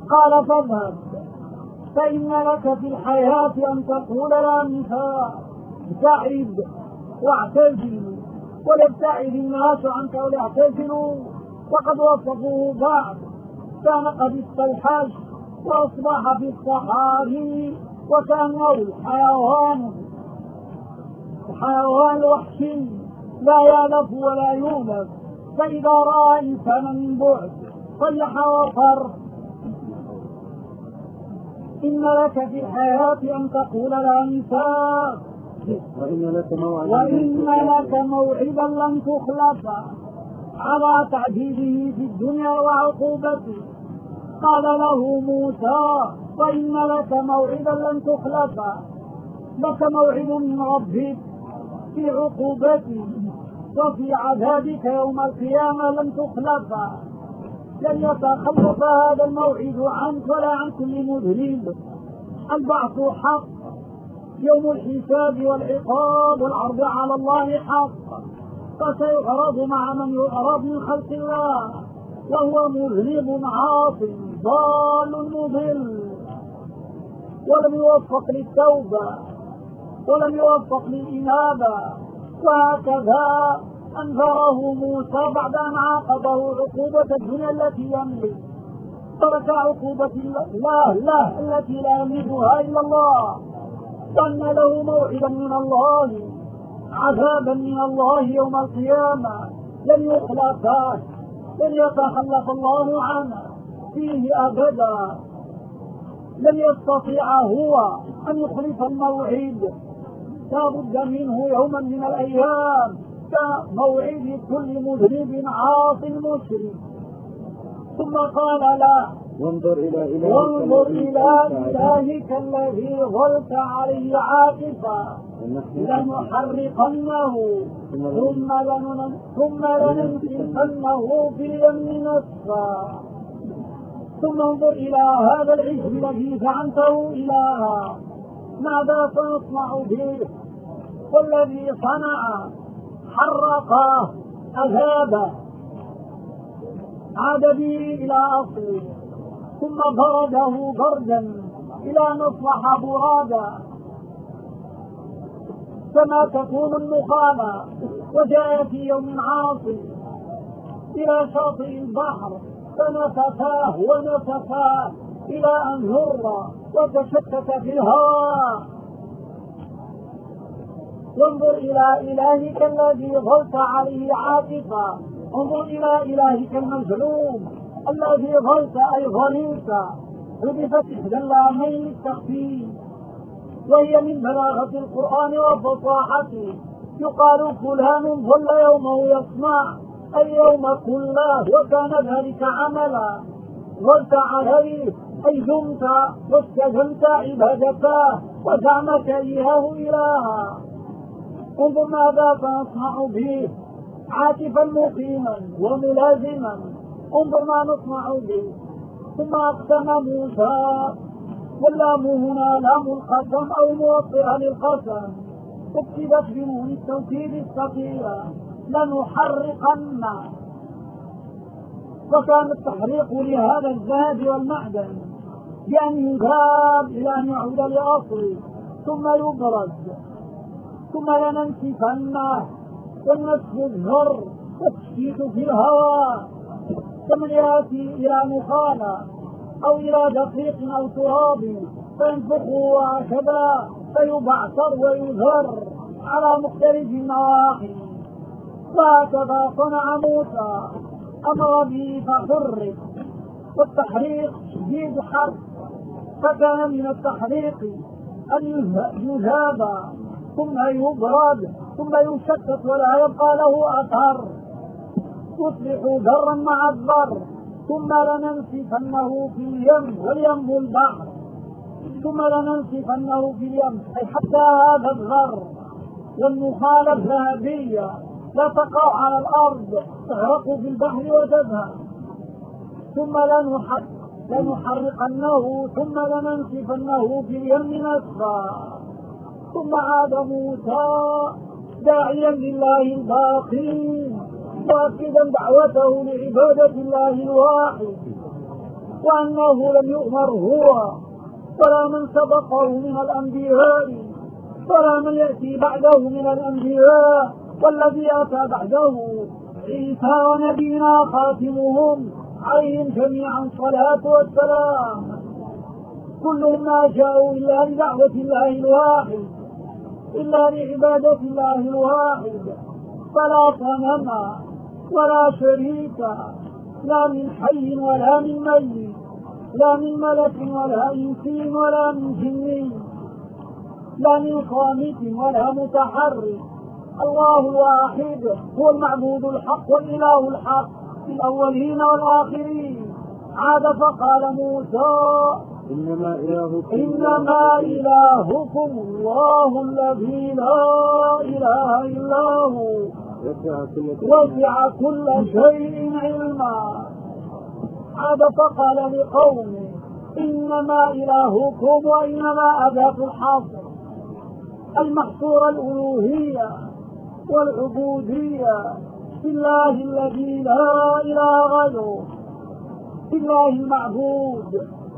قال فاذهب فإن لك في الحياة أن تقول لا نساء، ابتعد واعتزل، وليبتعد الناس عنك وليعتزلوا. وقد وصفوه بعد كان قد استوحش وأصبح في الصحاري وكأنه الحيوان وحشي لا يالف ولا يولف، فإذا رأى إنسانا من بعد صيح وفر. إن لك في الحياة أن تقول لا نساء، وإن لك موعدا لن تخلفه على تعذيبه في الدنيا وعقوبته. قال له موسى وإن لك موعدا لن تخلفه، لك موعد من ربك في عقوبته وفي عذابك يوم القيامة لن تخلفه، لن يتخلف هذا الموعد عنك ولا عن كل مذنب. البعث حق، يوم الحساب والعقاب والعرض على الله حق، فسيعرض مع من يعرض من خلق الله وهو مذنب عاص ضال مضل ولم يوفق للتوبة ولم يوفق للإنابة. وهكذا أنذره موسى بعد أن عاقبه عقوبة الدنيا التي يملك، ترك عقوبة الله التي لا يملكها إلا الله، وأن له موعدا من الله، عذابا من الله يوم القيامة لن يخلفه، لن يتخلف الله عنه فيه أبدا، لن يستطيع هو أن يخلف الموعد، لا بد منه يوما من الأيام كموعد كل مذنب عاص مشرك. ثم قال لا وانظر إلى إلهك الذي ظلت عليه عاكفا لنحرقنه ثم لننسفنه في اليم نسفا. ثم انظر إلى هذا العجل الذي زعمته إلها ماذا سنصنع به، والذي صنع حرقه أذابه عاد به إلى أصله، ثم برده بردا إلى أن أصبح برادا كما تكون النخامة. وجاء في يوم عاصف إلى شاطئ البحر فنفثاه ونفثاه إلى أن هر وتشتت في الهواء. وانظر إلى إلهك الذي ظلت عليه عاكفا، انظر إلى إلهك المظلوم الذي ظلت أي ظلمت، حذفت إحدى اللامين للتخفيف، وهي من بلاغة القرآن وفصاحته. يقال فلان ظل يومه يصنع أي يوم كله وكان ذلك عملا، ظلت عليه أي دمت واستجمت عبادته وزعمت إياه إلها. انظر ماذا سنصنع به، عاكفا مقيما وملازما، انظر ما نصنع به. ثم أقسم موسى، واللام هنا لام القسم أو موطئة للقسم، اكتبت بنون التوكيد الثقيلة لنحرقن، وكان التحريق لهذا الذهب والمعدن بأن يذاب إلى أن يعود لأصله ثم يبرد، ثم لننسفنه، والنسف الذر والتشتيت في الهواء، كمن يأتي إلى نخامة أو إلى دقيق أو تراب فينفخه هكذا فيبعثر ويذر على مختلف النواحي. وهكذا صنع موسى، أمر به فحرق، والتحريق شديد حرق، فكان من التحريق أن يذاب ثم يبرد ثم يشتت ولا يبقى له أثر، يصبح ذرا مع الذر. ثم لننسفنه في اليم، واليم البحر، ثم لننسفنه في اليم أي حتى هذا الذر والنخالة الذهبية لا تقع على الأرض، تغرق في البحر وتذهب. ثم لنحرقنه ثم لننسفنه في اليم نسفا. ثم عاد موسى داعيا لله الباقي مؤكدا دعوته لعبادة الله الواحد، وأنه لم يؤمر هو ولا من سبقه من الأنبياء ولا من يأتي بعده من الأنبياء، والذي أتى بعده عيسى ونبينا خاتمهم عليهم جميعا الصلاة والسلام. كلهم ما جاءوا إلا لدعوة الله الواحد، إلا لعبادة الله الواحد، فلا صنم ولا شريك، لا من حي ولا من ميت، لا من ملك ولا إنس ولا من جن، لا من صامت ولا متحرك. الله الواحد هو المعبود الحق والإله الحق في الأولين والآخرين. عاد فقال موسى: إنما إلهكم الله الذي لا إله إلا هو وسع كل شيء علما. عاد فقال لقومه: إنما إلهكم، وإنما أداة الحصر المحصور الألوهية والعبودية بالله الذي لا إله غيره، بالله المعبود.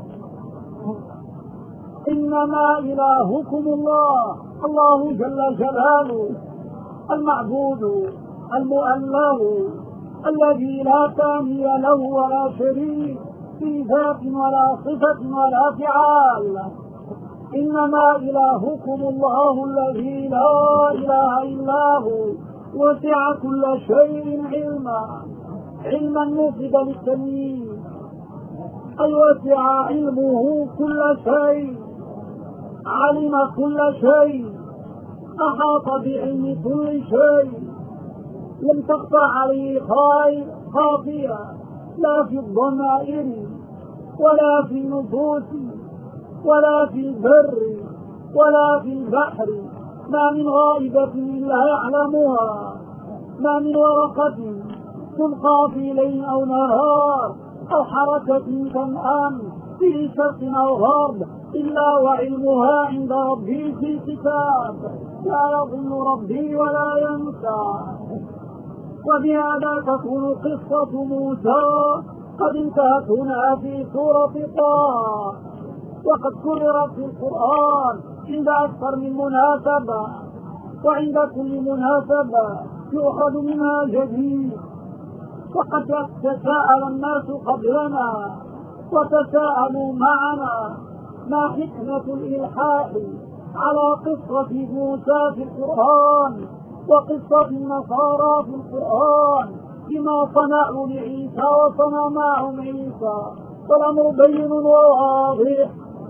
إنما إلهكم الله جل جلاله المعبود المؤله الذي لا ثاني له ولا شريك في ذات ولا صفة ولا فعال. إنما إلهكم الله الذي لا إله إلا هو وسع كل شيء علما مفيدا للتمييز، أي وسع علمه كل شيء، علم كل شيء، أحاط بعلم كل شيء، لم تخفى عليه خافية، لا في الضمائر ولا في النفوس ولا في البر ولا في البحر. ما من غائبة إلا يعلمها، ما من ورقة تلقى في ليل أو نهار أو حركة تنأم في شرق أو غرب إلا وعلمها عند ربي في كتاب، لا يضل ربي ولا ينسى. وبهذا تكون قصة موسى قد انتهت هنا في سورة طه، وقد كررت في القرآن عند أكثر من مناسبة، وعند كل مناسبة يؤخذ منها جديد. وقد تساءل الناس قبلنا وتساءلوا معنا: ما حكمة الإلحاح على قصة موسى في القرآن وقصة النصارى في القرآن بما صنعوا لعيسى وصنع معهم عيسى؟ والأمر بين وواضح.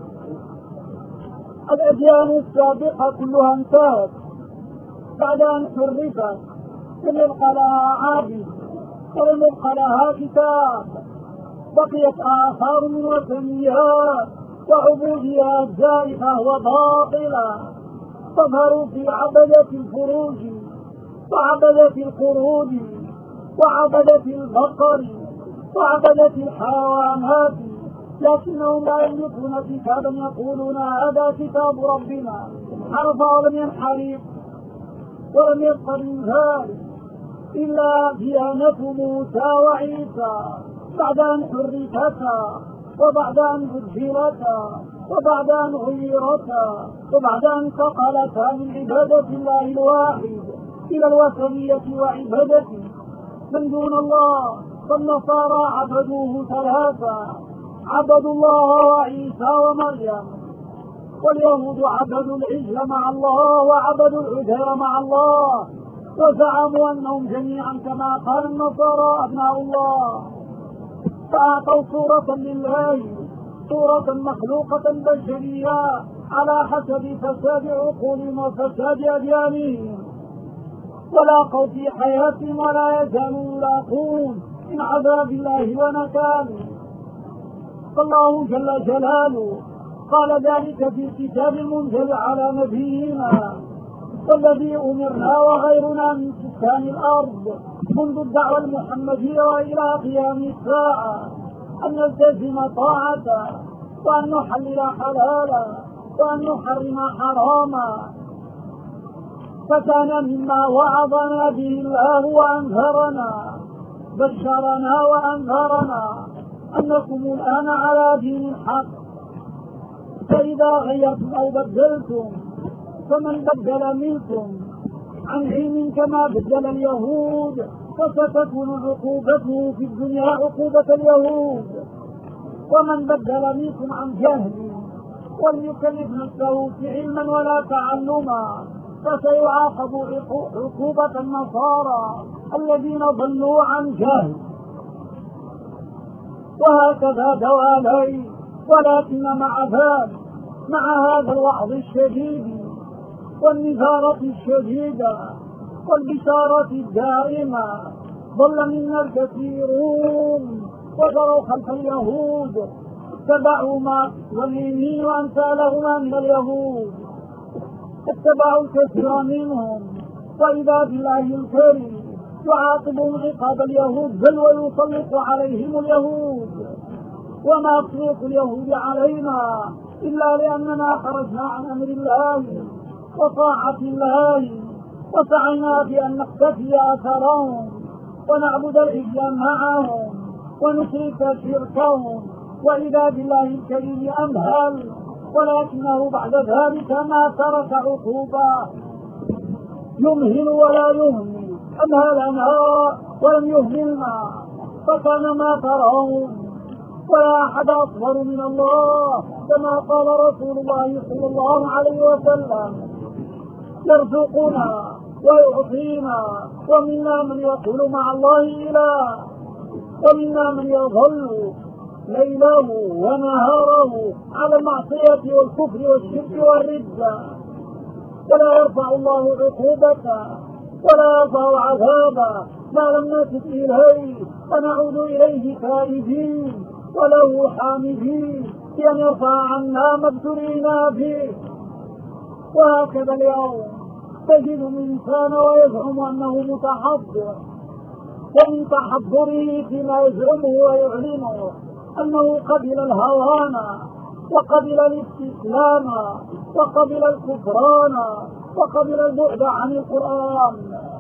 الأديان السابقة كلها انتهت بعد أن حرفت، لم يبقى لها عابد ولم يبقى لها كتاب، بقيت آثار من وثنيات وعبوديات زائفة وباطلة تظهر في عبدة الفروج وعبدة القرود وعبدة البقر وعبدة الحيوانات، لكنهم لا يملكون كتابا يقولون هذا كتاب ربنا، حرف ولم ينحرف ولم يبق من ذلك إلا ديانة موسى وعيسى بعد أن حرفتا وبعد أن بدلتا وبعد أن غيرتا وبعد أن انتقلتا من عبادة الله الواحد إلى الوثنية وعبادة من دون الله. فالنصارى عبدوه ثلاثة: عبدوا الله وعيسى ومريم، واليهود عبدوا العجل مع الله وعبدوا العزير مع الله، وزعموا أنهم جميعا كما قال النصارى أبناء الله، فأعطوا صورة لله، صورة مخلوقة بشرية على حسب فساد عقولهم وفساد أديانهم، ولاقوا في حياتهم ولا يزالوا يلاقون من عذاب الله ونكاله. فالله جل جلاله قال ذلك في الكتاب المنزل على نبينا: والذي أمرنا وغيرنا من سكان الأرض منذ الدعوة المحمدية وإلى قيام الساعة أن نلتزم طاعته، وأن نحلل حلالا وأن نحرم حراما. فكان مما وعظنا به الله وأنذرنا، بشرنا وأنذرنا أنكم الآن على دين الحق، فإذا غيرتم أو بدلتم فمن بدل منكم عن علم كما بدل اليهود فستكون عقوبته في الدنيا عقوبة اليهود، ومن بدل منكم عن جهل ولم يكلف نفسه في علما ولا تعلما فسيعاقب عقوبة النصارى الذين ضلوا عن جهل. وهكذا دوالي، ولكن مع هذا الوعظ الشديد والنذارة الشديدة والبشارة الدائمة ضل منا الكثيرون وجروا خلف اليهود، اتبعوا ما واليمين وأمثالهما من اليهود، اتبعوا الكثير منهم، وإذا بالله الكريم يعاقبهم عقاب اليهود بل ويسلط عليهم اليهود. وما تسلط اليهود علينا إلا لأننا خرجنا عن أمر الله وطاعة الله وسعينا بأن نقتفي أثرهم ونعبد العجل معهم ونشرك شركهم، وإذا بالله الكريم أمهل، ولكنه بعد ذلك ما ترك عقوبة يمهل ولا يهمل، أمهلنا ولم يهملنا، فكان ما ترون ولا أحد أصبر من الله، كما قال رسول الله صلى الله عليه وسلم: يرزقنا ويعطينا، ومنا من يقول مع الله إله، ومنا من يظل ليله ونهاره على المعصية والكفر والشرك والردة، ولا يرفع الله عقوبته ولا يرفع عذابه ما لم نسب إليه، ونعود إليه تائبين وله حامدين بأن يرفع عنا ما ابتلينا به. وهكذا اليوم تجد الإنسان ويزعم أنه متحضر، ومن تحضره فيما يزعمه ويعلنه أنه قبل الهوان وقبل الاستسلام وقبل الكفران وقبل البعد عن القرآن.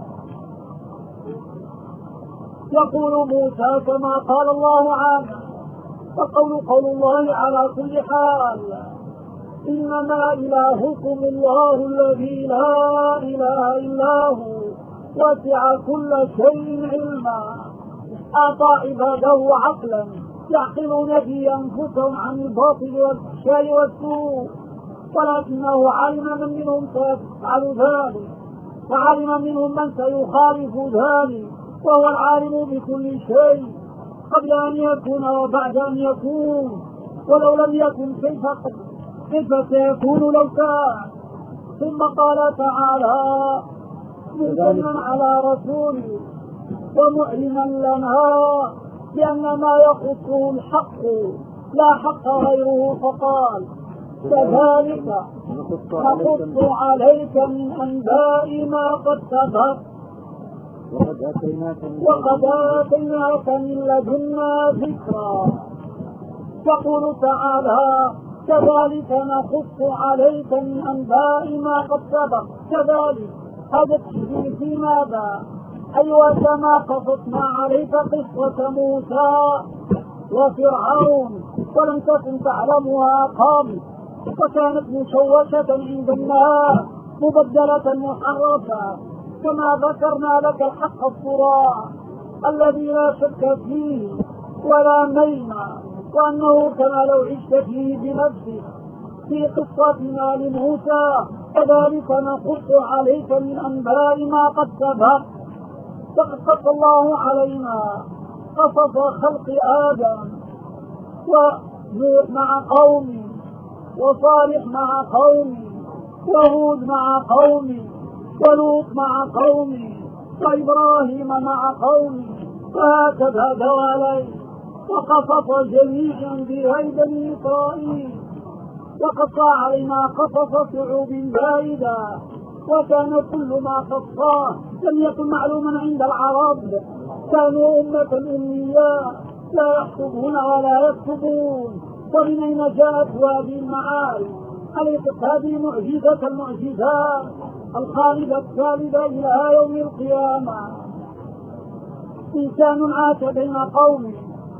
يقول موسى كما قال الله عنه، وقول الله على كل حال: إنما إلهكم الله الذي لا إله إلا هو وسع كل شيء علما. أعطى عباده عقلا يعقلون به أنفسهم عن الباطل والفحشاء والسوء، ولكنه علم من منهم سيفعل ذلك، وعلم منهم من سيخالف ذلك، وهو العالم بكل شيء قبل أن يكون وبعد أن يكون، ولو لم يكن كيف سيكون لو كان. ثم قال تعالى مؤمنا على رسوله ومعلما لنا بأن ما يخصه الحق لا حق غيره، فقال: كذلك نقص عليك من أنباء ما قد سبق وقد آتيناك من لدنا ذكرا. يقول تعالى: كذلك نقص عليك من أنباء ما قد سبق. كذلك هذا التشبيه في ماذا؟ أيوة كما قصصنا عليك قصة موسى وفرعون ولم تكن تعلمها قبل، وكانت مشوشة عند الناس مبدلة محرفة، كما ذكرنا لك الحق الصراع الذي لا شك فيه ولا ميمة، وأنه كما لو عشت فيه بنفسك في قصتنا لموسى كذلك نقص عليك من أنباء ما قد سبق. فقد قص الله علينا قصص خلق آدم ونوح مع قومه وصالح مع قومه وهود مع قومه ولوط مع قومه وإبراهيم مع قومه، وهكذا دوالي وقصص جميعا بهيد بني إسرائيل. وقص علينا قصص شعوب بعيدة، وكان كل ما قصاه لم يكن معلوما عند العرب، كانوا أمة أمية لا يحسبون ولا يكتبون. ومن أين جاءت هذه المعارف؟ أليست هذه معجزة المعجزات الخالدة الثالثة إلى يوم القيامة؟ إنسان عاش بين قومه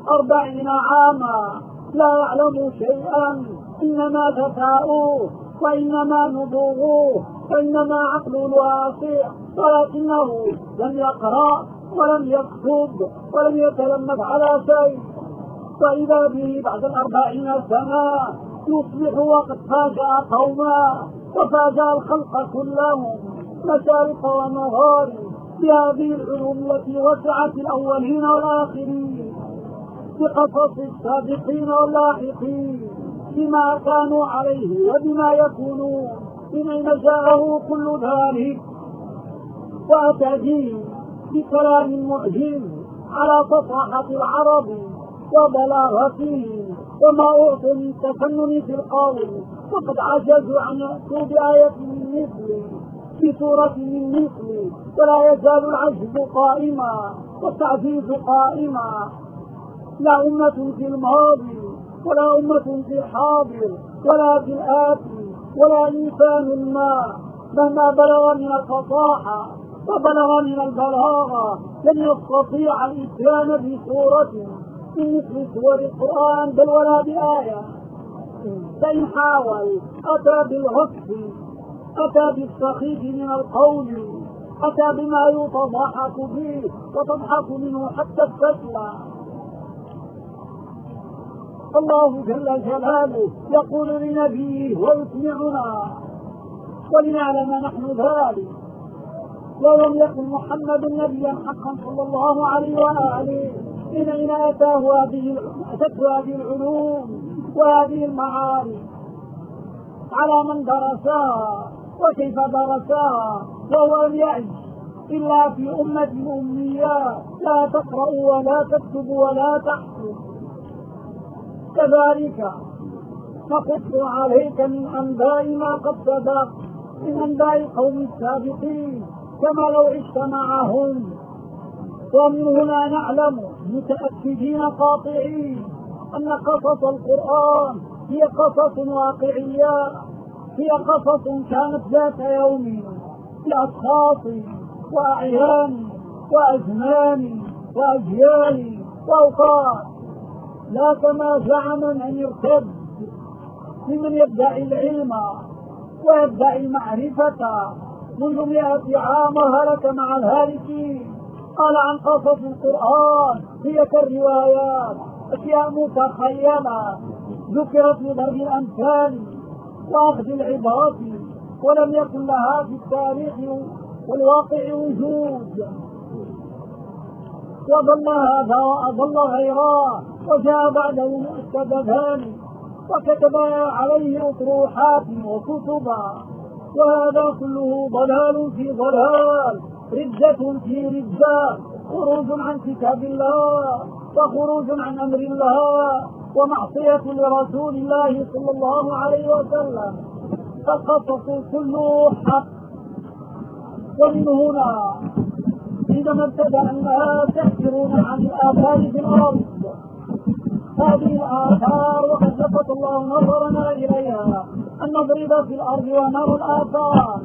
40 عاما لا يعلم شيئا، إنما ذكاؤه وإنما نبوغه وإنما عقله واسع، ولكنه لم يقرأ ولم يكتب ولم يتلمذ على شيء. فإذا به بعد 40 سنة يصبح وقد فاجأ قوما وفاجأ الخلق كلهم مشارق ومغارب بهذه العلوم التي وسعت الأولين والآخرين بقصص السابقين واللاحقين بما كانوا عليه وبما يكونون، من أين جاءه كل ذلك؟ وأتى به بكلام معجز على فصاحة العرب وبلاغته وما أعطوا من تفنن في القول، وقد عجزوا عن يأتوا بآية من مثله بسورة من مثله، ولا يزال العجز قائما والتعجيز قائما. لا أمة في الماضي ولا أمة في الحاضر ولا في الآتي ولا إنسان مهما بلغ من الفصاحة وبلغ من البلاغة لن يستطيع الإتيان بسورة من مثل سور القرآن بل ولا بآية. فإن حاول أتى بالغصب، أتى بالسخيف من القول، أتى بما يتضحك به وتضحك منه حتى الفتوى. الله جل جلاله يقول لنبيه ويسمعنا ولنعلم نحن ذلك: لو لم يكن محمد نبيا حقا صلى الله عليه وآله من أين أتته هذه العلوم وهذه المعارف؟ على من درسها وكيف درسها وهو لم يعش إلا في أمة أمية لا تقرأ ولا تكتب ولا تحسب. كذلك نقص عليك من أنباء ما قد سبق من أنباء القوم السابقين كما لو عشت معهم. ومن هنا نعلم متأكدين قاطعين أن قصص القرآن هي قصص واقعية، هي قصص كانت ذات يوم لأشخاص وأعيان وأزمان وأجيال وأوقات، لا كما زعم من يرتد ممن يدعي العلم ويدعي المعرفة منذ 100 عام هلك مع الهالكين. قال عن قصص القرآن هي كالروايات، أشياء متخيلة ذكرت لضرب الأمثال وأخذ العبرات ولم يكن لها في التاريخ والواقع وجود. وضل هذا وأضل غيره وجاء بعده مؤكدان وكتب عليه أطروحات وكتبا، وهذا كله ضلال في ضلال، ردة في ردة، خروج عن كتاب الله وخروج عن أمر الله ومعصية لرسول الله صلى الله عليه وسلم. فالقصص كله حق. ومن هنا عندما ابتدأ الناس يحجرون عن الآثار في الأرض، هذه الآثار وقد لفت الله نظرنا إليها أن نضرب في الأرض ونرى الآثار،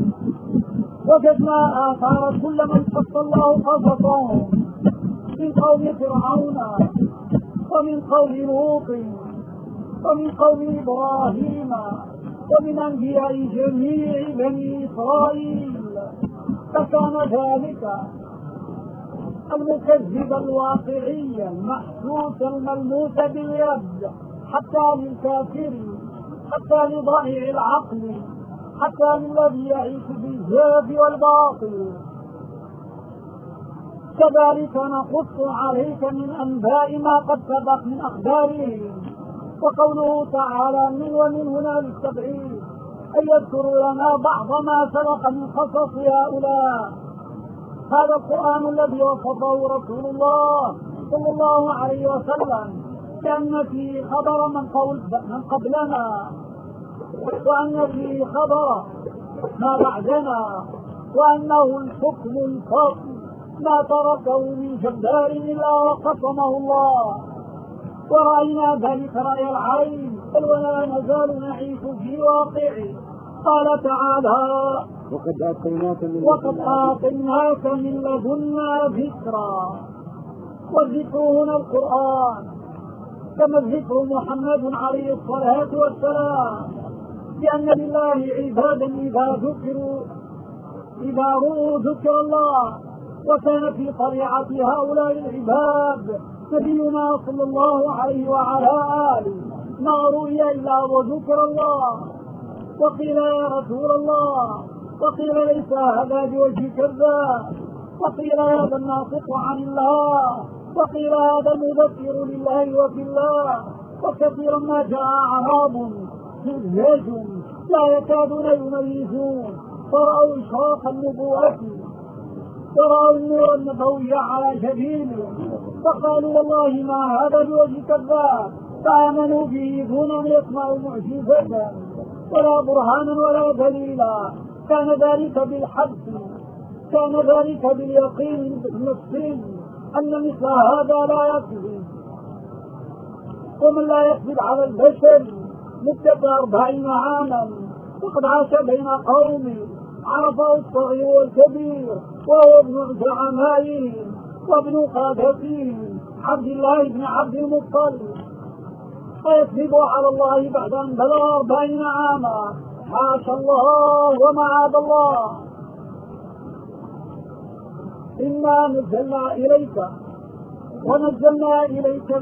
وجدنا آثار كل من قص الله قصصهم من قوم فرعون ومن قوم لوط ومن قوم إبراهيم ومن أنبياء جميع بني إسرائيل. فكان ذلك المكذب الواقعي المحسوس الملموس باليد حتى للكافر، حتى لضائع العقل، حتى للذي يعيش بالزاد والباطل. كذلك نقص عليك من أنباء ما قد سبق من أخبارهم. وقوله تعالى ومن هنا للتبعيد أن يذكروا لنا بعض ما سبق من قصص هؤلاء. هذا القرآن الذي وصفه رسول الله صلى الله عليه وسلم كأن فيه خبر من قبلنا، وأن فيه خبر ما بعدنا، وأنه الحكم الفصل ما تركه من جبار إلا وقسمه الله. ورأينا ذلك رأي العين بل ولا نزال نعيش في واقعه. قال تعالى: وقد آتيناك من لدنا ذكرا. والذكر هنا القرآن، كما الذكر محمد عليه الصلاة والسلام، لأن لله عبادا إذا رؤوا ذكر الله. وكان في طليعة هؤلاء العباد نبينا صلى الله عليه وعلى آله ما رؤي إلا وذكر الله. وقيل يا رسول الله، وقيل ليس هذا بوجه كذاب، وقيل هذا الناطق عن الله، وقيل هذا المذكر لله وفي الله. وكثيرا ما جاء أعراب زجاج لا يكادون يميزون، فرأوا إشراق النبوة ورأوا النور النبوي على جبينه، فقالوا والله ما هذا بوجه كذاب، فآمنوا به دون أن يسمعوا معجزة ولا برهانا ولا دليلا. كان ذلك بالحد، كان ذلك باليقين النفسي أن مثل هذا لا يكذب. ومن لا يكذب على البشر مدة 40 عاما، وقد عاش بين قوم عرفه الصغير والكبير، وهو ابن زعمائهم وابن قادتهم عبد الله بن عبد المطلب، فيكذب على الله بعد أن بلغ 40 عاما. حاشا الله ومعاذ الله. إنا نزلنا إليك ونزلنا إليك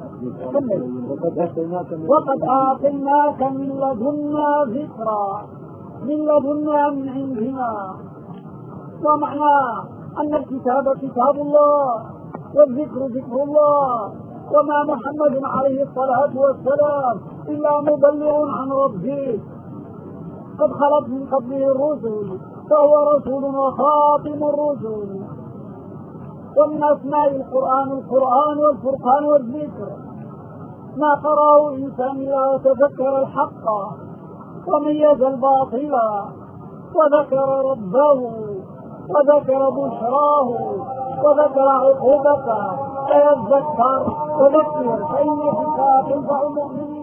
وقد آتيناك من لدنا ذكرا، من لدنا من عندنا. ومعنى أن الكتاب كتاب الله والذكر ذكر الله، وما محمد عليه الصلاة والسلام إلا مبلغ عن ربه، قد خلت من قبله الرسل، فهو رسول وخاتم الرسل. ومن أسماء القرآن والفرقان والذكر ما قرأه إنسان إلا وتذكر الحق وميز الباطل وذكر ربه وذكر بشراه وذكر عقوبته، فيذكر وذكر فإن الذكرى تنفع المؤمنين.